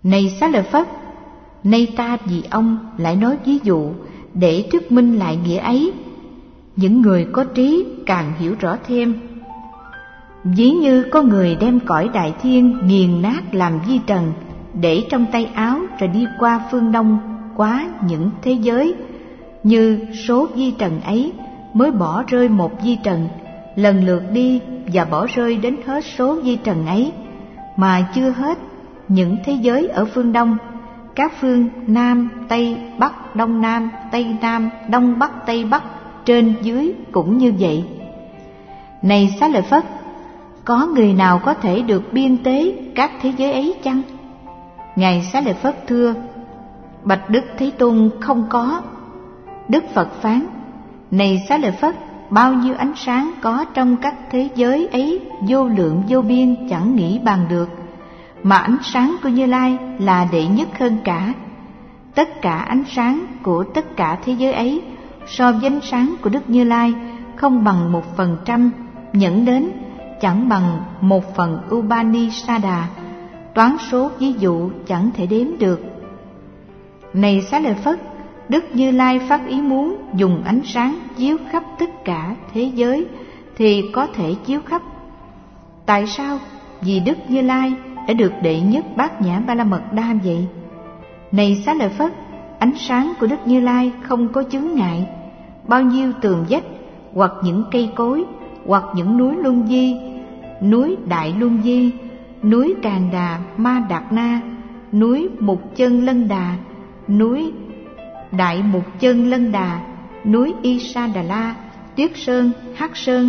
Này Xá Lợi Phất, nay ta vì ông lại nói ví dụ để thuyết minh lại nghĩa ấy. Những người có trí càng hiểu rõ thêm. Ví như có người đem cõi đại thiên nghiền nát làm vi trần, để trong tay áo rồi đi qua phương Đông quá những thế giới. Như số vi trần ấy mới bỏ rơi một vi trần, lần lượt đi và bỏ rơi đến hết số vi trần ấy, mà chưa hết những thế giới ở phương Đông, các phương Nam, Tây, Bắc, Đông Nam, Tây Nam, Đông Bắc, Tây Bắc, trên dưới cũng như vậy. Này Xá Lợi Phất, có người nào có thể được biên tế các thế giới ấy chăng? Ngài Xá Lợi Phất thưa: Bạch Đức Thế Tôn, không có. Đức Phật phán: Này Xá Lợi Phất, bao nhiêu ánh sáng có trong các thế giới ấy vô lượng vô biên, chẳng nghĩ bàn được, mà ánh sáng của Như Lai là đệ nhất hơn cả. Tất cả ánh sáng của tất cả thế giới ấy so với ánh sáng của Đức Như Lai không bằng 1%, nhẫn đến chẳng bằng 1/1 Upanishada, toán số ví dụ chẳng thể đếm được. Này Xá Lợi Phất, Đức Như Lai phát ý muốn dùng ánh sáng chiếu khắp tất cả thế giới thì có thể chiếu khắp. Tại sao? Vì Đức Như Lai đã được đệ nhất Bát Nhã Ba La Mật Đa vậy. Này Xá Lợi Phất, ánh sáng của Đức Như Lai không có chướng ngại. Bao nhiêu tường vách, hoặc những cây cối, hoặc những núi Luân Di, núi Đại Luân Di, núi Càn Đà Ma Đạt Na, núi Mục Chân Lân Đà, núi Đại Mục Chân Lân Đà, núi Y Sa Đà La, Tuyết Sơn, Hắc Sơn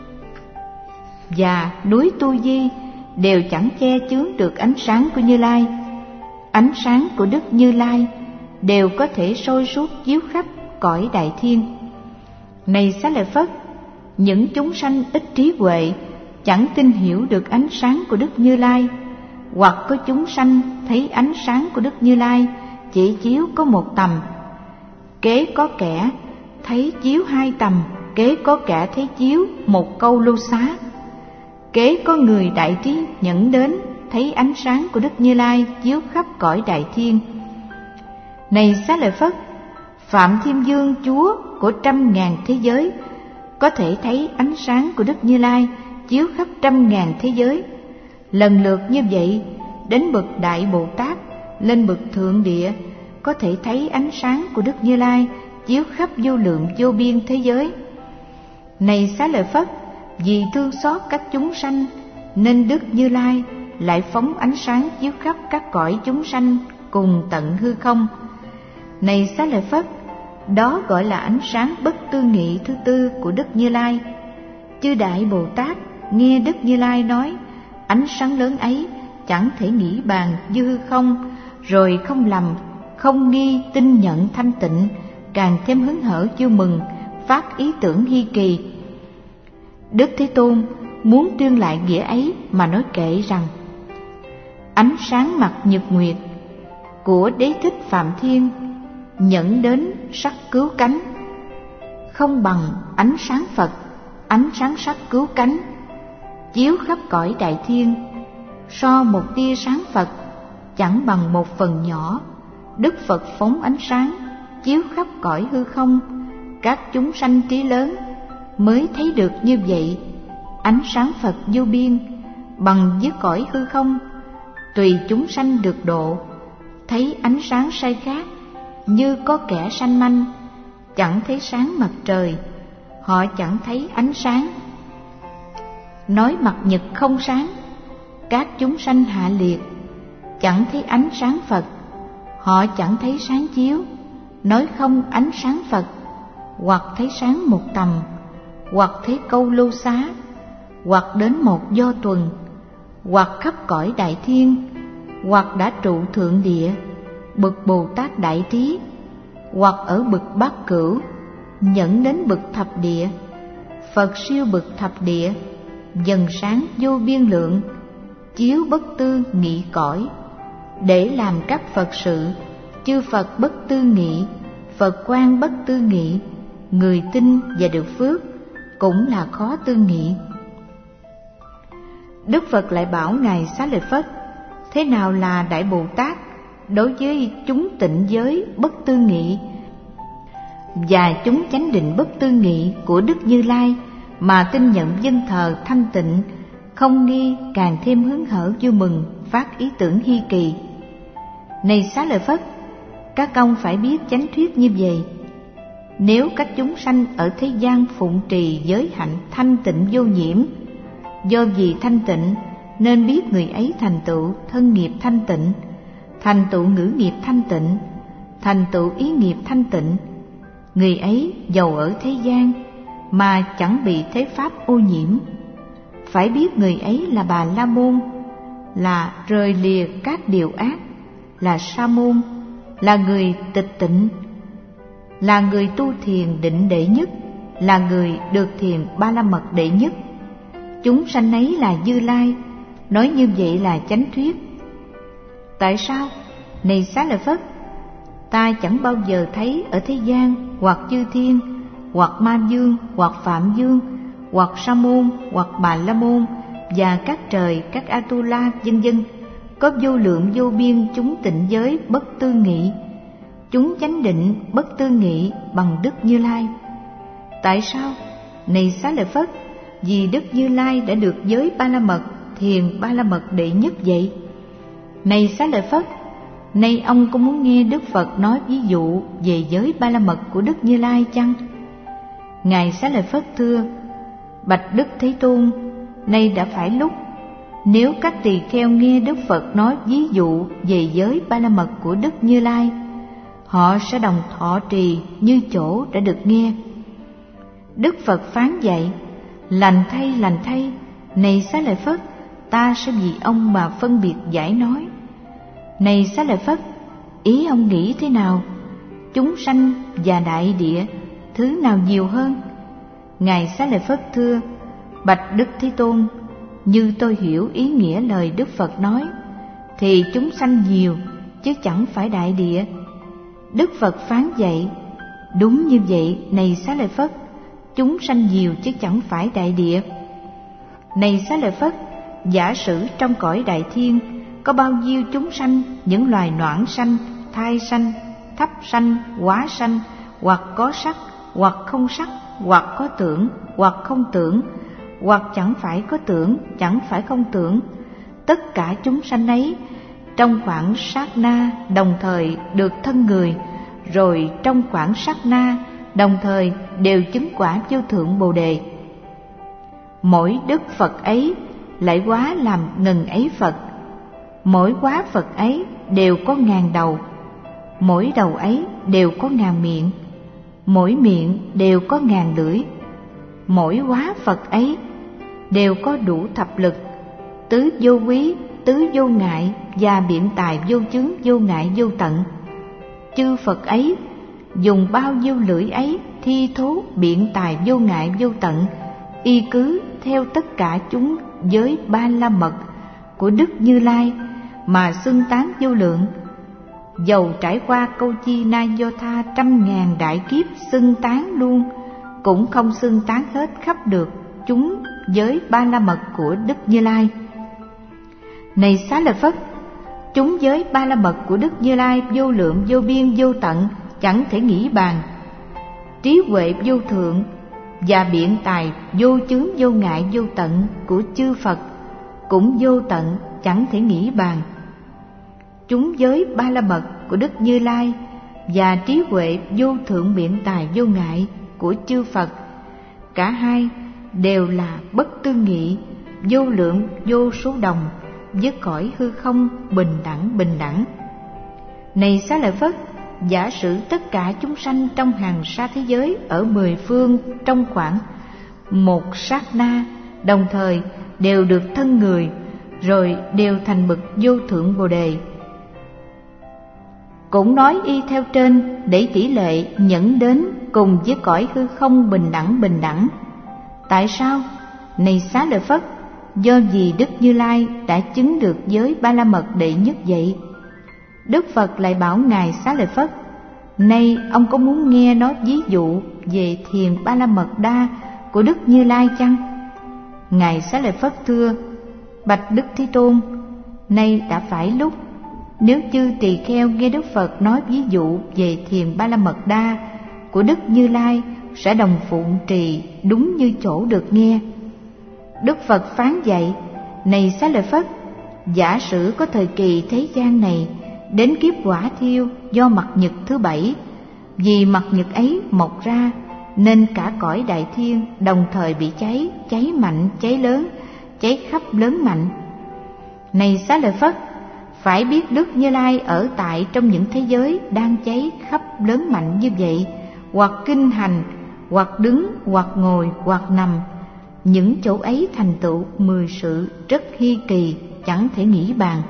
và núi Tu Di đều chẳng che chướng được ánh sáng của Như Lai. Ánh sáng của Đức Như Lai đều có thể soi suốt chiếu khắp cõi đại thiên. Này Xá Lợi Phất, những chúng sanh ít trí huệ chẳng tin hiểu được ánh sáng của Đức Như Lai, hoặc có chúng sanh thấy ánh sáng của Đức Như Lai chỉ chiếu có một tầm, kế có kẻ thấy chiếu 2 tầm, kế có kẻ thấy chiếu 1 câu lưu xá, kế có người đại trí nhẫn đến thấy ánh sáng của Đức Như Lai chiếu khắp cõi đại thiên. Này Xá Lợi Phất, Phạm Thiên Dương Chúa của 100.000 thế giới có thể thấy ánh sáng của Đức Như Lai chiếu khắp 100.000 thế giới. Lần lượt như vậy, đến bậc Đại Bồ Tát lên bậc Thượng Địa có thể thấy ánh sáng của Đức Như Lai chiếu khắp vô lượng vô biên thế giới. Này Xá Lợi Phất, vì thương xót các chúng sanh nên Đức Như Lai lại phóng ánh sáng chiếu khắp các cõi chúng sanh cùng tận hư không. Này Xá Lợi Phất, đó gọi là ánh sáng bất tư nghị thứ tư của Đức Như Lai. Chư Đại Bồ Tát nghe Đức Như Lai nói ánh sáng lớn ấy chẳng thể nghĩ bàn như hư không, rồi không lầm, không nghi, tin nhận thanh tịnh, càng thêm hứng hở vui mừng, phát ý tưởng hi kỳ. Đức Thế Tôn muốn tuyên lại nghĩa ấy mà nói kệ rằng: ánh sáng mặt nhật nguyệt của Đế Thích Phạm Thiên nhẫn đến sắc cứu cánh, không bằng ánh sáng Phật, ánh sáng sắc cứu cánh, chiếu khắp cõi đại thiên. So một tia sáng Phật chẳng bằng 1/phần nhỏ. Đức Phật phóng ánh sáng chiếu khắp cõi hư không, các chúng sanh trí lớn mới thấy được như vậy. Ánh sáng Phật vô biên bằng với cõi hư không, tùy chúng sanh được độ. Thấy ánh sáng sai khác, như có kẻ sanh manh chẳng thấy sáng mặt trời, họ chẳng thấy ánh sáng. Nói mặt nhật không sáng, các chúng sanh hạ liệt chẳng thấy ánh sáng Phật, họ chẳng thấy sáng chiếu. Nói không ánh sáng Phật, hoặc thấy sáng một tầm, hoặc thấy câu lô xá, hoặc đến một do tuần, hoặc khắp cõi đại thiên, hoặc đã trụ thượng địa, bậc Bồ Tát đại trí, hoặc ở bậc bát cửu, nhẫn đến bậc thập địa. Phật siêu bậc thập địa, dần sáng vô biên lượng, chiếu bất tư nghị cõi, để làm các Phật sự. Chư Phật bất tư nghị, Phật quan bất tư nghị, người tin và được phước cũng là khó tư nghị. Đức Phật lại bảo Ngài Xá Lợi Phất: Thế nào là Đại Bồ Tát đối với chúng tịnh giới bất tư nghị và chúng chánh định bất tư nghị của Đức Như Lai mà tin nhận dân thờ thanh tịnh, không nghi, càng thêm hứng hở vui mừng, phát ý tưởng hy kỳ. Này Xá Lợi Phất, các ông phải biết chánh thuyết như vậy. Nếu các chúng sanh ở thế gian phụng trì giới hạnh thanh tịnh vô nhiễm, do vì thanh tịnh nên biết người ấy thành tựu thân nghiệp thanh tịnh, thành tựu ngữ nghiệp thanh tịnh, thành tựu ý nghiệp thanh tịnh. Người ấy dầu ở thế gian mà chẳng bị thế pháp ô nhiễm. Phải biết người ấy là Bà La Môn, là rời lìa các điều ác, là Sa Môn, là người tịch tịnh, là người tu thiền định đệ nhất, là người được thiền Ba La Mật đệ nhất. Chúng sanh ấy là Như Lai, nói như vậy là chánh thuyết. Tại sao? Này Xá Lợi Phất, ta chẳng bao giờ thấy ở thế gian hoặc chư thiên, hoặc ma dương, hoặc phạm dương, hoặc Sa Môn, hoặc Bà La Môn và các trời, các Atula vân vân, có vô lượng vô biên chúng tịnh giới bất tư nghị, chúng chánh định bất tư nghị bằng Đức Như Lai. Tại sao? Này Xá Lợi Phất, vì Đức Như Lai đã được giới Ba La Mật, thiền Ba La Mật đệ nhất vậy. Này Xá Lợi Phất, nay ông có muốn nghe Đức Phật nói ví dụ về giới Ba La Mật của Đức Như Lai chăng? Ngài Xá Lợi Phất thưa: Bạch Đức Thế Tôn, nay đã phải lúc. Nếu các tỳ kheo nghe Đức Phật nói ví dụ về giới Ba La Mật của Đức Như Lai, họ sẽ đồng thọ trì như chỗ đã được nghe. Đức Phật phán dạy: Lành thay, này Xá Lợi Phất, ta sẽ vì ông mà phân biệt giải nói. Này Xá Lợi Phất, ý ông nghĩ thế nào? Chúng sanh và đại địa, thứ nào nhiều hơn? Ngài Xá Lợi Phất thưa: Bạch Đức Thế Tôn, như tôi hiểu ý nghĩa lời Đức Phật nói, thì chúng sanh nhiều, chứ chẳng phải đại địa. Đức Phật phán dạy: Đúng như vậy, này Xá Lợi Phất, chúng sanh nhiều chứ chẳng phải đại địa. Này Xá Lợi Phất, giả sử trong cõi đại thiên có bao nhiêu chúng sanh, những loài noãn sanh, thai sanh, thấp sanh, hóa sanh, hoặc có sắc, hoặc không sắc, hoặc có tưởng, hoặc không tưởng, hoặc chẳng phải có tưởng, chẳng phải không tưởng. Tất cả chúng sanh ấy trong khoảng sát na đồng thời được thân người, rồi trong khoảng sát na đồng thời đều chứng quả vô thượng Bồ Đề. Mỗi Đức Phật ấy lại hóa làm ngần ấy Phật, mỗi hóa Phật ấy đều có ngàn đầu, mỗi đầu ấy đều có ngàn miệng, mỗi miệng đều có ngàn lưỡi, mỗi hóa Phật ấy đều có đủ thập lực, tứ vô quý, tứ vô ngại và biện tài vô chướng vô ngại vô tận. Chư Phật ấy dùng bao nhiêu lưỡi ấy thi thố biện tài vô ngại vô tận, y cứ theo tất cả chúng giới Ba La Mật của Đức Như Lai mà xưng tán vô lượng. Dầu trải qua câu chi na do tha 100.000 đại kiếp xưng tán luôn, cũng không xưng tán hết khắp được chúng giới Ba La Mật của Đức Như Lai. Này Xá Lợi Phất, chúng giới Ba La Mật của Đức Như Lai vô lượng vô biên vô tận, chẳng thể nghĩ bàn. Trí huệ vô thượng và biện tài vô chướng vô ngại vô tận của chư Phật cũng vô tận, chẳng thể nghĩ bàn. Chúng giới Ba La Mật của Đức Như Lai và trí huệ vô thượng biện tài vô ngại của chư Phật, cả hai đều là bất tư nghị, vô lượng vô số đồng, với cõi hư không bình đẳng. Này Xá Lợi Phất, giả sử tất cả chúng sanh trong hàng sa thế giới ở 10 phương trong khoảng một sát na đồng thời đều được thân người, rồi đều thành bậc vô thượng Bồ Đề. Cũng nói y theo trên để tỷ lệ nhẫn đến cùng với cõi hư không bình đẳng. Tại sao? Này Xá Lợi Phất, do vì Đức Như Lai đã chứng được giới Ba La Mật đệ nhất vậy. Đức Phật lại bảo Ngài Xá Lợi Phất: Nay ông có muốn nghe nói ví dụ về thiền Ba La Mật Đa của Đức Như Lai chăng? Ngài Xá Lợi Phất thưa: Bạch Đức Thế Tôn, nay đã phải lúc. Nếu chư tỳ kheo nghe Đức Phật nói ví dụ về thiền Ba La Mật Đa của Đức Như Lai, sẽ đồng phụng trì đúng như chỗ được nghe. Đức Phật phán dạy: này Xá Lợi Phất, giả sử có thời kỳ thế gian này đến kiếp quả thiêu do mặt nhật thứ 7, vì mặt nhật ấy mọc ra nên cả cõi đại thiên đồng thời bị cháy, cháy mạnh, cháy lớn, cháy khắp lớn mạnh. Này Xá Lợi Phất, phải biết Đức Như Lai ở tại trong những thế giới đang cháy khắp lớn mạnh như vậy, hoặc kinh hành, hoặc đứng, hoặc ngồi, hoặc nằm. Những chỗ ấy thành tựu 10 sự rất hy kỳ, chẳng thể nghĩ bàn.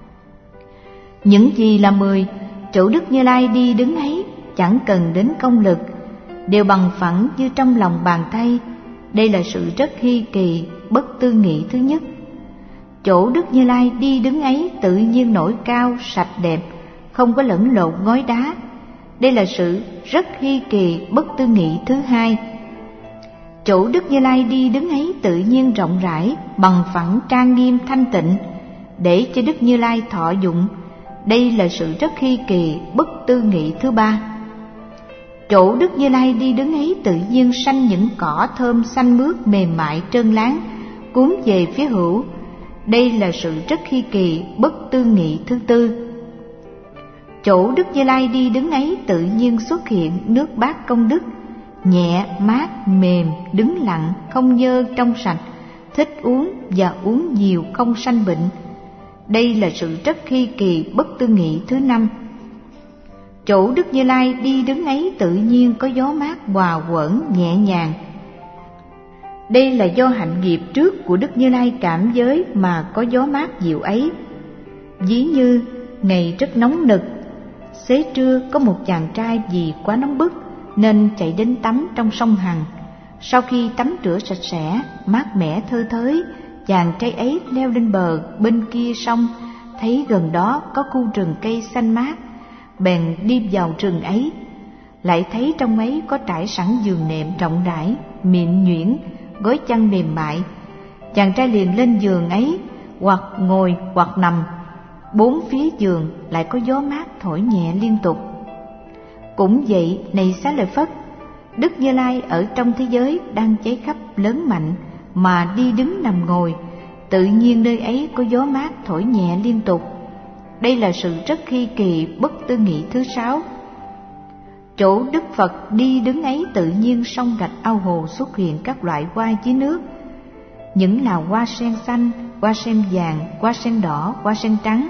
Những gì là 10 chỗ Đức Như Lai đi đứng ấy chẳng cần đến công lực, đều bằng phẳng như trong lòng bàn tay. Đây là sự rất hy kỳ, bất tư nghị thứ nhất. Chỗ Đức Như Lai đi đứng ấy tự nhiên nổi cao, sạch đẹp, không có lẫn lộn ngói đá. Đây là sự rất hy kỳ, bất tư nghị thứ hai. Chỗ Đức Như Lai đi đứng ấy tự nhiên rộng rãi, bằng phẳng, trang nghiêm, thanh tịnh, để cho Đức Như Lai thọ dụng. Đây là sự rất hy kỳ, bất tư nghị thứ ba. Chỗ Đức Như Lai đi đứng ấy tự nhiên sanh những cỏ thơm xanh mướt, mềm mại, trơn láng, cuốn về phía hữu. Đây là sự rất hy kỳ, bất tư nghị thứ tư. Chỗ Đức Như Lai đi đứng ấy tự nhiên xuất hiện nước bát công đức, nhẹ, mát, mềm, đứng lặng, không nhơ, trong sạch, thích uống và uống nhiều, không sanh bệnh. Đây là sự rất hy kỳ, bất tư nghị thứ năm. Chỗ Đức Như Lai đi đứng ấy tự nhiên có gió mát hòa quẩn nhẹ nhàng. Đây là do hạnh nghiệp trước của Đức Như Lai cảm giới mà có gió mát dịu ấy. Ví như ngày rất nóng nực, xế trưa có một chàng trai vì quá nóng bức nên chạy đến tắm trong sông Hằng. Sau khi tắm rửa sạch sẽ, mát mẻ thơ thới, chàng trai ấy leo lên bờ bên kia sông, thấy gần đó có khu rừng cây xanh mát, bèn đi vào rừng ấy. Lại thấy trong ấy có trải sẵn giường nệm rộng rãi, mịn nhuyễn, gối chăn mềm mại. Chàng trai liền lên giường ấy, hoặc ngồi hoặc nằm. Bốn phía giường lại có gió mát thổi nhẹ liên tục. Cũng vậy, này Xá Lợi Phất, Đức Như Lai ở trong thế giới đang cháy khắp lớn mạnh mà đi đứng nằm ngồi, tự nhiên nơi ấy có gió mát thổi nhẹ liên tục. Đây là sự rất hy kỳ, bất tư nghị thứ sáu. Chỗ Đức Phật đi đứng ấy tự nhiên sông rạch ao hồ xuất hiện các loại hoa dưới nước. Những là hoa sen xanh, hoa sen vàng, hoa sen đỏ, hoa sen trắng.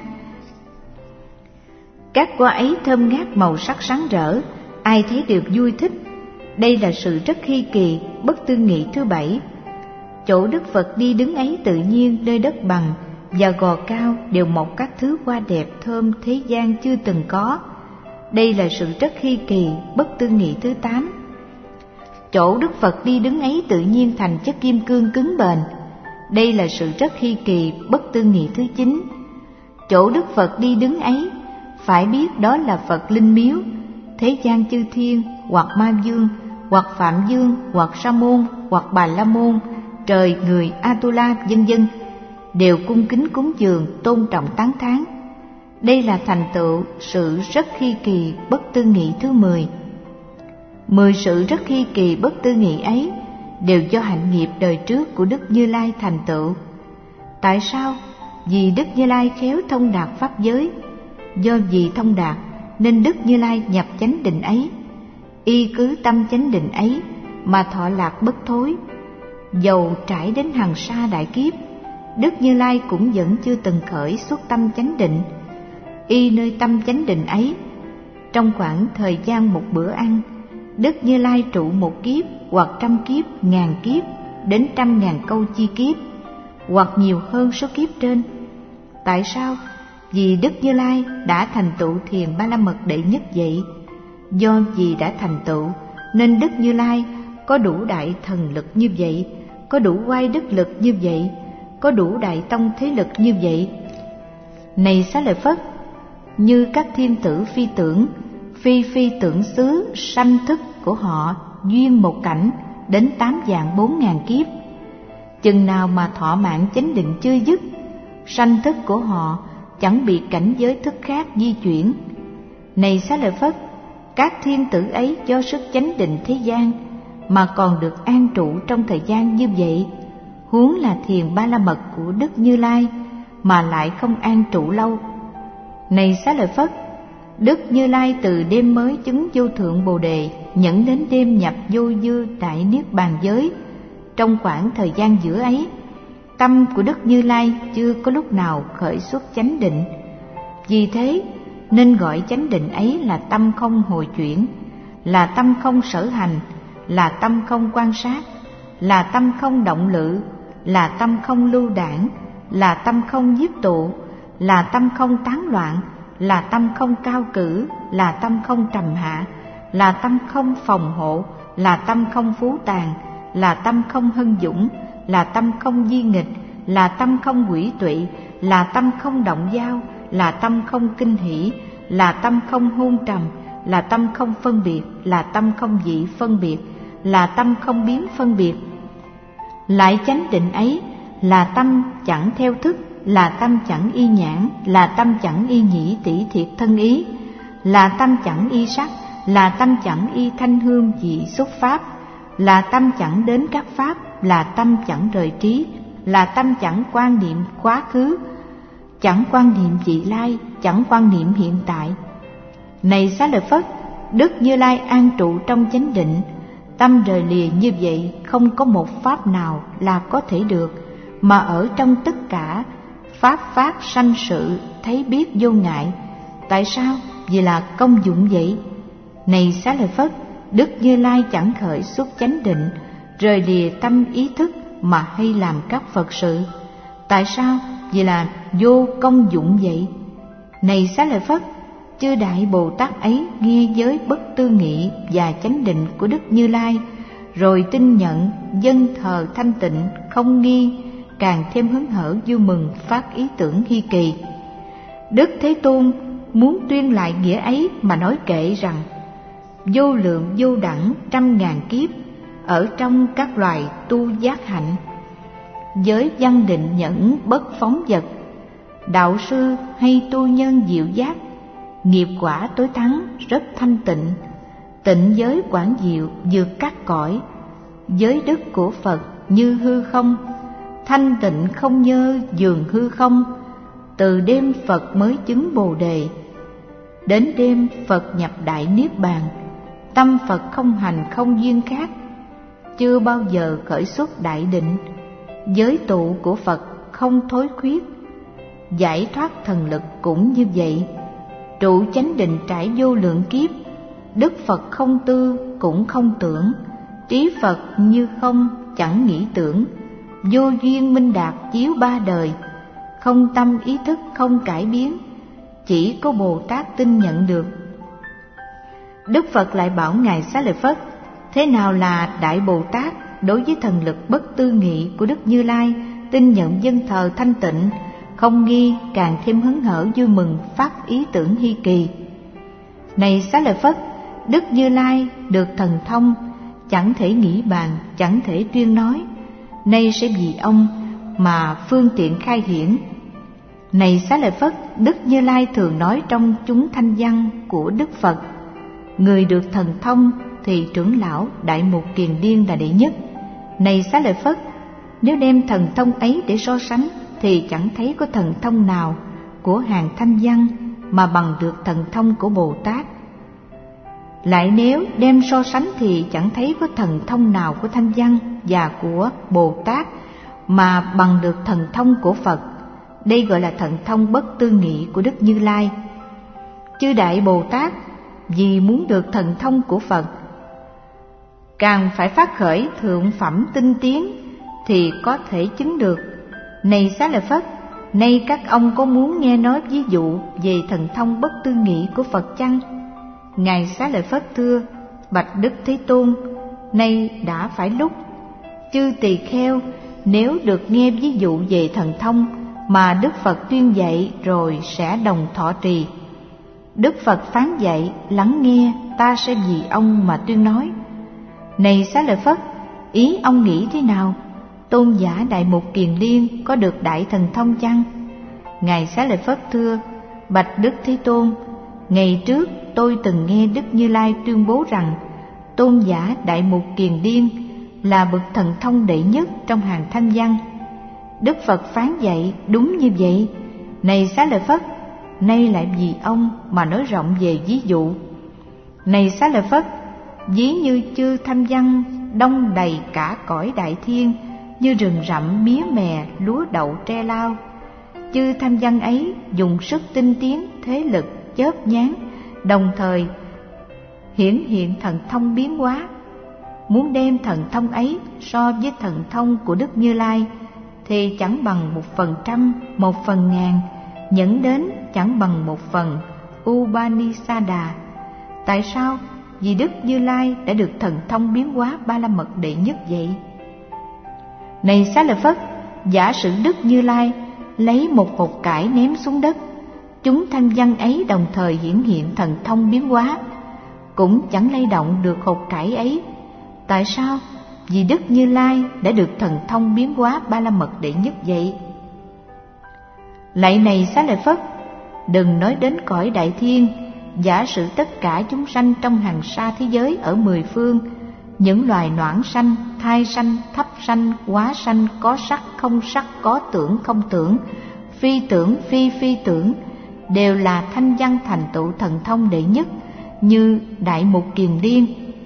Các hoa ấy thơm ngát, màu sắc sáng rỡ, ai thấy đều vui thích. Đây là sự rất hy kỳ, bất tư nghị thứ bảy. Chỗ Đức Phật đi đứng ấy tự nhiên nơi đất bằng và gò cao đều mọc các thứ hoa đẹp thơm thế gian chưa từng có. Đây là sự rất hy kỳ, bất tư nghị thứ tám. Chỗ Đức Phật đi đứng ấy tự nhiên thành chất kim cương cứng bền. Đây là sự rất hy kỳ, bất tư nghị thứ chín. Chỗ Đức Phật đi đứng ấy phải biết đó là Phật Linh Miếu. Thế gian chư thiên, hoặc Ma Dương, hoặc Phạm Dương, hoặc Sa Môn, hoặc Bà La Môn, trời, người, Atula, vân vân, đều cung kính cúng dường, tôn trọng tán thán. Đây là thành tựu sự rất hy kỳ, bất tư nghị thứ 10. 10 sự rất hy kỳ, bất tư nghị ấy đều do hạnh nghiệp đời trước của Đức Như Lai thành tựu. Tại sao? Vì Đức Như Lai khéo thông đạt pháp giới. Do vì thông đạt nên Đức Như Lai nhập chánh định ấy, y cứ tâm chánh định ấy mà thọ lạc bất thối. Dầu trải đến hằng sa đại kiếp, Đức Như Lai cũng vẫn chưa từng khởi xuất tâm chánh định. Y nơi tâm chánh định ấy, trong khoảng thời gian một bữa ăn, Đức Như Lai trụ một kiếp, hoặc trăm kiếp, ngàn kiếp, đến 100.000 câu chi kiếp, hoặc nhiều hơn số kiếp trên. Tại sao? Vì Đức Như Lai đã thành tựu thiền Ba La Mật đệ nhất vậy. Do vì đã thành tựu nên Đức Như Lai có đủ đại thần lực như vậy, có đủ oai đức lực như vậy, có đủ đại tông thế lực như vậy. Này Xá Lợi Phất, như các thiên tử phi tưởng, phi tưởng xứ sanh thức của họ duyên một cảnh đến 8.400.000 kiếp. Chừng nào mà thọ mạng chánh định chưa dứt, sanh thức của họ chẳng bị cảnh giới thức khác di chuyển. Này Xá Lợi Phất, các thiên tử ấy do sức chánh định thế gian mà còn được an trụ trong thời gian như vậy, huống là thiền ba la mật của Đức Như Lai mà lại không an trụ lâu. Này Xá Lợi Phất, Đức Như Lai từ đêm mới chứng vô thượng Bồ Đề nhẫn đến đêm nhập vô dư đại niết bàn giới, trong khoảng thời gian giữa ấy, tâm của Đức Như Lai chưa có lúc nào khởi xuất chánh định. Vì thế nên gọi chánh định ấy là tâm không hồi chuyển, là tâm không sở hành, là tâm không quan sát, là tâm không động lự, là tâm không lưu đảng, là tâm không nhiếp tụ, là tâm không tán loạn, là tâm không cao cử, là tâm không trầm hạ, là tâm không phòng hộ, là tâm không phú tàn, là tâm không hân dũng, là tâm không di nghịch, là tâm không quỷ tụy, là tâm không động dao, là tâm không kinh hỷ, là tâm không hôn trầm, là tâm không phân biệt, là tâm không dị phân biệt, là tâm không biến phân biệt. Lại chánh định ấy là tâm chẳng theo thức, là tâm chẳng y nhãn, là tâm chẳng y nhĩ tỷ thiệt thân ý, là tâm chẳng y sắc, là tâm chẳng y thanh hương dị xúc pháp, là tâm chẳng đến các pháp, là tâm chẳng rời trí, là tâm chẳng quan niệm quá khứ, chẳng quan niệm vị lai, chẳng quan niệm hiện tại. Này Xá Lợi Phất, Đức Như Lai an trụ trong chánh định, tâm rời lìa như vậy không có một pháp nào là có thể được, mà ở trong tất cả pháp phát sanh sự thấy biết vô ngại. Tại sao? Vì là công dụng vậy. Này Xá Lợi Phất, Đức Như Lai chẳng khởi xuất chánh định, rời lìa tâm ý thức mà hay làm các Phật sự. Tại sao? Vì là vô công dụng vậy. Này Xá Lợi Phất, chư Đại Bồ Tát ấy nghe giới bất tư nghị và chánh định của Đức Như Lai, rồi tin nhận, dâng thờ thanh tịnh, không nghi, càng thêm hứng hở vui mừng, phát ý tưởng hy kỳ. Đức Thế Tôn muốn tuyên lại nghĩa ấy mà nói kệ rằng: vô lượng vô đẳng trăm ngàn kiếp ở trong các loài tu giác hạnh, giới văn định nhẫn bất phóng vật, đạo sư hay tu nhân diệu giác, nghiệp quả tối thắng rất thanh tịnh, tịnh giới quảng diệu vượt các cõi, giới đức của Phật như hư không, thanh tịnh không nhơ dường hư không. Từ đêm Phật mới chứng Bồ Đề, đến đêm Phật nhập đại niết bàn, tâm Phật không hành không duyên khác, chưa bao giờ khởi xuất đại định. Giới tụ của Phật không thối khuyết, giải thoát thần lực cũng như vậy. Trụ chánh định trải vô lượng kiếp, Đức Phật không tư cũng không tưởng, trí Phật như không chẳng nghĩ tưởng, vô duyên minh đạt chiếu ba đời, không tâm ý thức không cải biến, chỉ có Bồ Tát tin nhận được. Đức Phật lại bảo Ngài Xá Lợi Phất, thế nào là Đại Bồ Tát đối với thần lực bất tư nghị của Đức Như Lai, tin nhận dâng thờ thanh tịnh, không nghi, càng thêm hứng hở vui mừng, phát ý tưởng hy kỳ. Này Xá Lợi Phất, Đức Như Lai được thần thông, chẳng thể nghĩ bàn, chẳng thể tuyên nói, nay sẽ vì ông mà phương tiện khai hiển. Này Xá Lợi Phất, Đức Như Lai thường nói trong chúng thanh văn của Đức Phật, người được thần thông thì trưởng lão Đại Mục Kiền Liên là đệ nhất. Này Xá Lợi Phất, nếu đem thần thông ấy để so sánh thì chẳng thấy có thần thông nào của hàng thanh văn mà bằng được thần thông của Bồ Tát. Lại nếu đem so sánh thì chẳng thấy có thần thông nào của thanh văn và của Bồ Tát mà bằng được thần thông của Phật. Đây gọi là thần thông bất tư nghị của Đức Như Lai. Chư Đại Bồ Tát vì muốn được thần thông của Phật, càng phải phát khởi thượng phẩm tinh tiến thì có thể chứng được. Này Xá Lợi Phất, nay các ông có muốn nghe nói ví dụ về thần thông bất tư nghị của Phật chăng? Ngài Xá Lợi Phất thưa: bạch Đức Thế Tôn, nay đã phải lúc. Chư tỳ kheo nếu được nghe ví dụ về thần thông mà Đức Phật tuyên dạy rồi sẽ đồng thọ trì. Đức Phật phán dạy: lắng nghe, ta sẽ vì ông mà tuyên nói. Này Xá Lợi Phất, ý ông nghĩ thế nào? Tôn giả Đại Mục Kiền Liên có được đại thần thông chăng? Ngài Xá Lợi Phất thưa: Bạch Đức Thế Tôn, ngày trước tôi từng nghe Đức Như Lai tuyên bố rằng tôn giả Đại Mục Kiền Điên là bậc thần thông đệ nhất trong hàng thanh văn. Đức Phật phán dạy đúng như vậy. Này Xá Lợi Phất, nay lại vì ông mà nói rộng về ví dụ. Này Xá Lợi Phất, ví như chư thanh văn đông đầy cả cõi đại thiên, như rừng rậm mía mè lúa đậu tre lao. Chư thanh văn ấy dùng sức tinh tiến thế lực chớp nhoáng, đồng thời hiển hiện thần thông biến hóa. Muốn đem thần thông ấy so với thần thông của Đức Như Lai thì chẳng bằng 1%, 1/1000, nhẫn đến chẳng bằng 1/1000 Upanisada. Tại sao? Vì Đức Như Lai đã được thần thông biến hóa Ba La Mật đệ nhất vậy. Này Xá Lợi Phất, giả sử Đức Như Lai lấy một hột cải ném xuống đất, chúng thanh văn ấy đồng thời hiển hiện thần thông biến hóa, cũng chẳng lay động được hột cải ấy. Tại sao? Vì Đức Như Lai đã được thần thông biến hóa Ba La Mật đệ nhất vậy. Lạy này Xá Lợi Phất, đừng nói đến cõi đại thiên, giả sử tất cả chúng sanh trong hàng sa thế giới ở 10 phương, những loài noãn sanh, thai sanh, thấp sanh, hóa sanh, có sắc, không sắc, có tưởng, không tưởng, phi tưởng, phi tưởng, đều là thanh văn thành tựu thần thông đệ nhất như Đại Mục Kiền Điên.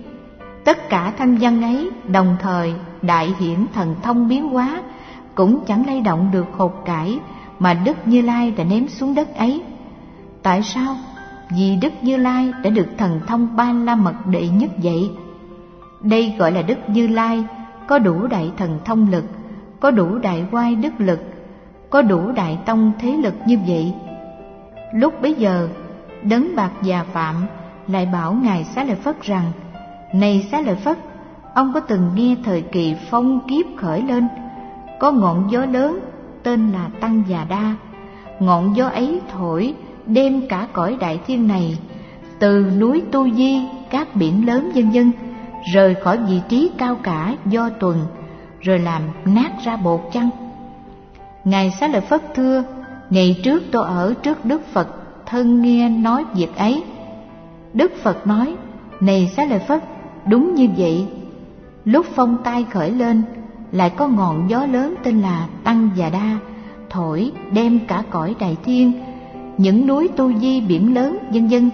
Tất cả thanh văn ấy đồng thời đại hiển thần thông biến hóa, cũng chẳng lay động được hột cải mà Đức Như Lai đã ném xuống đất ấy. Tại sao? Vì Đức Như Lai đã được thần thông Ba La Mật đệ nhất vậy. Đây gọi là Đức Như Lai có đủ đại thần thông lực, có đủ đại oai đức lực, có đủ đại tông thế lực như vậy. Lúc bấy giờ, Đấng Bạc Già Phạm lại bảo Ngài Xá Lợi Phất rằng: Này Xá Lợi Phất, ông có từng nghe thời kỳ phong kiếp khởi lên, có ngọn gió lớn tên là Tăng Già Đa. Ngọn gió ấy thổi đem cả cõi đại thiên này, từ núi Tu Di, các biển lớn vân vân, rời khỏi vị trí cao cả do tuần, rồi làm nát ra bột chăng? Ngài Xá Lợi Phất thưa: Ngày trước tôi ở trước Đức Phật thân nghe nói việc ấy. Đức Phật nói: Này Xá Lợi Phất, đúng như vậy. Lúc phong tai khởi lên, lại có ngọn gió lớn tên là Tăng Già Đa thổi đem cả cõi đại thiên, những núi Tu Di, biển lớn vân vân,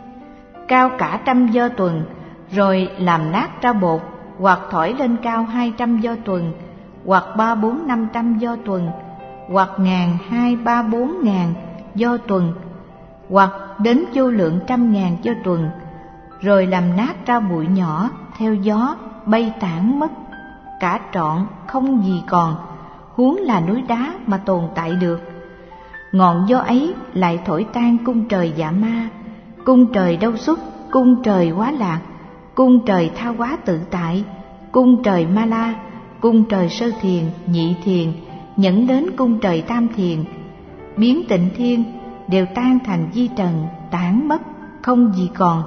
cao cả 100 do tuần, rồi làm nát ra bột, hoặc thổi lên cao 200 do tuần, hoặc 3, 4, 500 do tuần, hoặc 1000, 2, 3, 4 ngàn do tuần, hoặc đến vô lượng 100.000 do tuần, rồi làm nát ra bụi nhỏ theo gió bay tản mất cả trọn, không gì còn, huống là núi đá mà tồn tại được. Ngọn gió ấy lại thổi tan cung trời Dạ Ma, cung trời Đâu Xuất, cung trời Hóa Lạc, cung trời Tha Hóa Tự Tại, cung trời Ma La, cung trời Sơ Thiền, Nhị Thiền, nhẫn đến cung trời Tam Thiền. Biến Tịnh Thiên đều tan thành di trần, tản mất, không gì còn.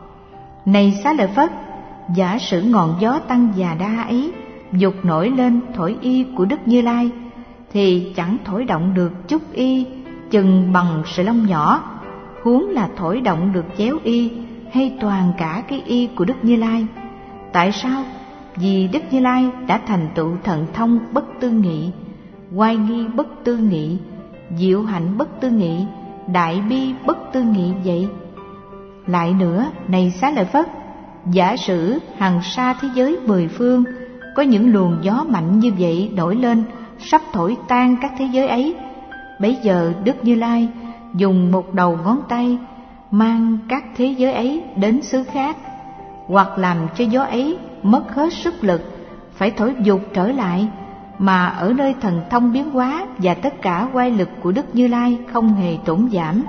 Này Xá Lợi Phất, giả sử ngọn gió Tăng Già Đa ấy dục nổi lên thổi y của Đức Như Lai, thì chẳng thổi động được chút y chừng bằng sợi lông nhỏ, huống là thổi động được chéo y hay toàn cả cái y của Đức Như Lai. Tại sao? Vì Đức Như Lai đã thành tựu thần thông bất tư nghị, oai nghi bất tư nghị, diệu hạnh bất tư nghị, đại bi bất tư nghị vậy. Lại nữa, này Xá Lợi Phất, giả sử hằng sa thế giới 10 phương có những luồng gió mạnh như vậy nổi lên, sắp thổi tan các thế giới ấy. Bấy giờ Đức Như Lai dùng một đầu ngón tay mang các thế giới ấy đến xứ khác, hoặc làm cho gió ấy mất hết sức lực, phải thổi dục trở lại, mà ở nơi thần thông biến hóa và tất cả oai lực của Đức Như Lai không hề tổn giảm.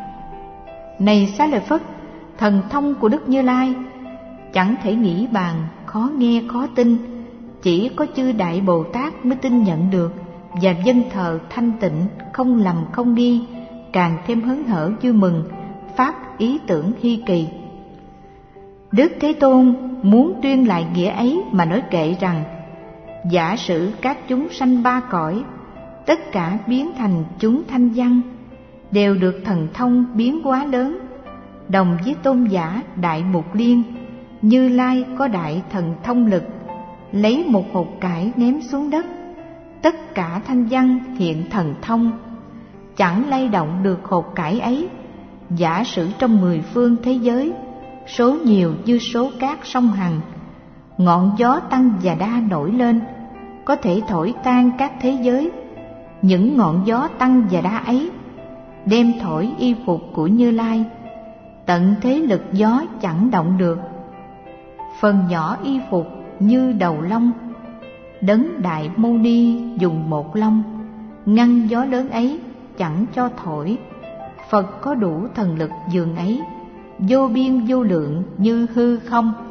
Này Xá Lợi Phất, thần thông của Đức Như Lai chẳng thể nghĩ bàn, khó nghe khó tin, chỉ có chư Đại Bồ Tát mới tin nhận được và vâng thờ thanh tịnh, không lầm không nghi, càng thêm hớn hở vui mừng, phát ý tưởng hy kỳ. Đức Thế Tôn muốn tuyên lại nghĩa ấy mà nói kệ rằng: giả sử các chúng sanh ba cõi, tất cả biến thành chúng thanh văn, đều được thần thông biến hóa lớn. Đồng với tôn giả Đại Mục Liên, Như Lai có đại thần thông lực, lấy một hột cải ném xuống đất, tất cả thanh văn hiện thần thông, chẳng lay động được hột cải ấy. Giả sử trong 10 phương thế giới, số nhiều như số cát sông Hằng, ngọn gió tăng và đa nổi lên, có thể thổi tan các thế giới. Những ngọn gió tăng và đa ấy đem thổi y phục của Như Lai, tận thế lực gió chẳng động được. Phần nhỏ y phục như đầu lông, Đấng Đại Mâu Ni dùng một lông ngăn gió lớn ấy chẳng cho thổi. Phật có đủ thần lực dường ấy, vô biên vô lượng như hư không.